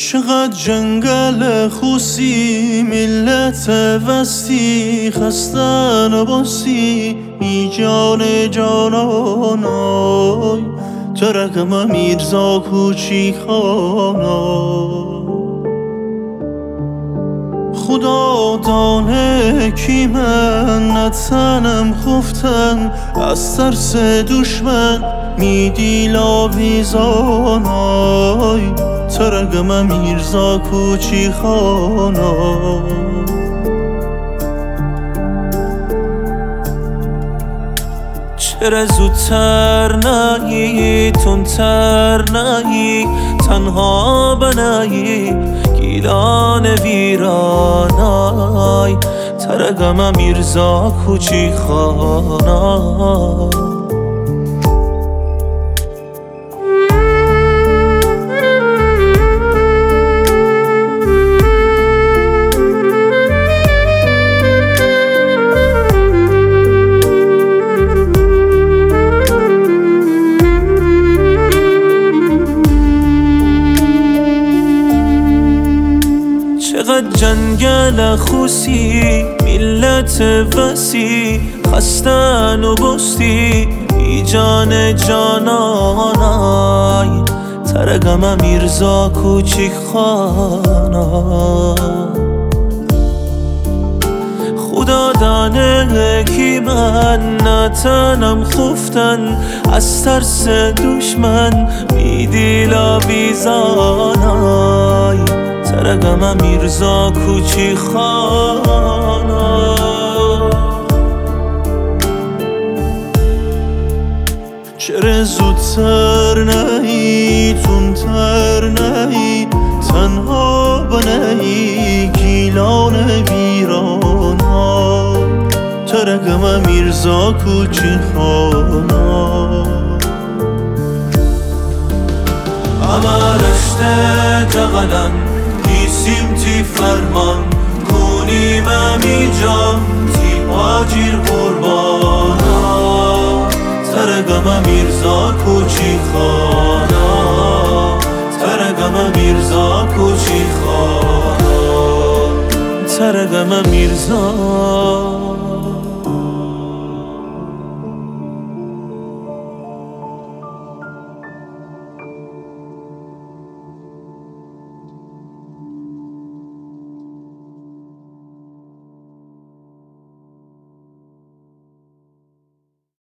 چقدر جنگل خوسی ملت وستی خستن و باسی ای جان جانانای ترکم میرزا کوچی خانای خدا دانه کی من نتنم خفتن از ترس دشمن میدی لاویزانای ترگم میرزا کوچی خانای چرا زودتر نهی تندتر نهی تنها بنهی گیلان ویرانای ترگم میرزا کوچی خانای چقدر جنگل خوسی ملت وسی خستن و بستی ای جان جانانای ترگم میرزا کوچی خانای خدا دانه کی من نتنم خفتن از ترس دشمن میدی لاویزانای ترگم میرزا کوچی خانای چرا زودتر نهی تندتر نهی تنها بنهی گیلان ویرانای ترگم میرزا کوچی خانای اما رشته جغلن نیسیم تی فرمان کنیم امیجا تی آجیر قربانا ترگم میرزا کوچی خانا ترگم میرزا کوچی خانا ترگم میرزا